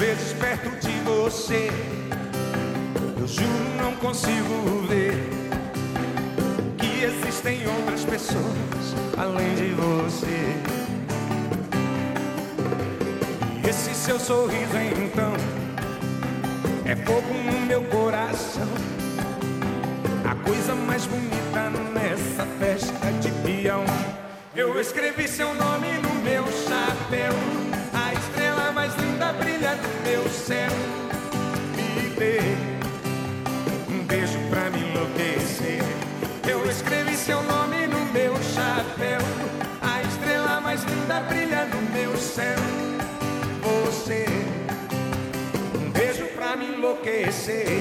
vezes perto de você, eu juro não consigo ver que existem outras pessoas além de você. E esse seu sorriso então é fogo no meu coração, a coisa mais bonita nessa festa de peão. Eu escrevi seu nome no meu chapéu, a estrela mais linda brilha no meu céu. Me dê um beijo pra me enlouquecer. Eu escrevi seu nome no meu chapéu, a estrela mais linda brilha no meu céu. Você, um beijo pra me enlouquecer.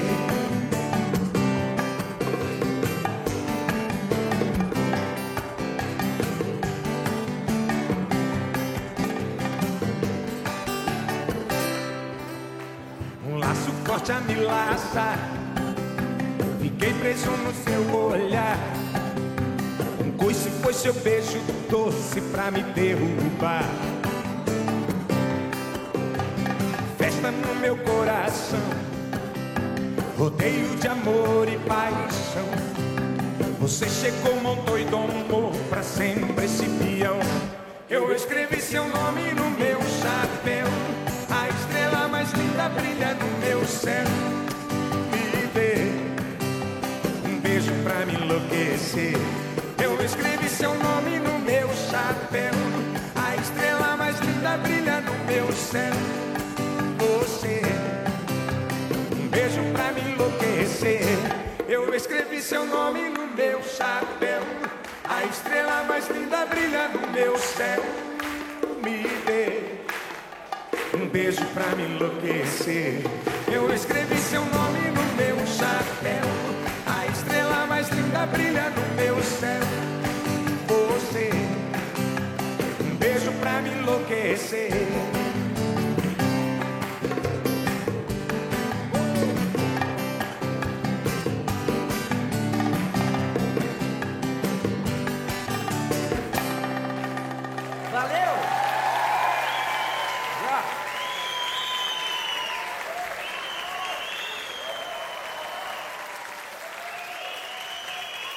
Um laço forte a me laçar, fiquei preso no seu olhar. Um coice foi seu beijo doce pra me derrubar. Festa no meu coração, rodeio de amor e paixão. Você chegou, montou e domou pra sempre esse peão. Eu escrevi seu nome no meu chapéu, a estrela mais linda brilha no meu céu. Me dê um beijo pra me enlouquecer. Eu escrevi seu nome no meu chapéu, a estrela mais linda brilha no meu céu. Você, um beijo pra me enlouquecer. Eu escrevi seu nome no meu chapéu, a estrela mais linda brilha no meu céu. Me dê um beijo pra me enlouquecer. Eu escrevi seu nome no meu chapéu, a estrela mais linda brilha no meu céu. Você, um beijo pra me enlouquecer.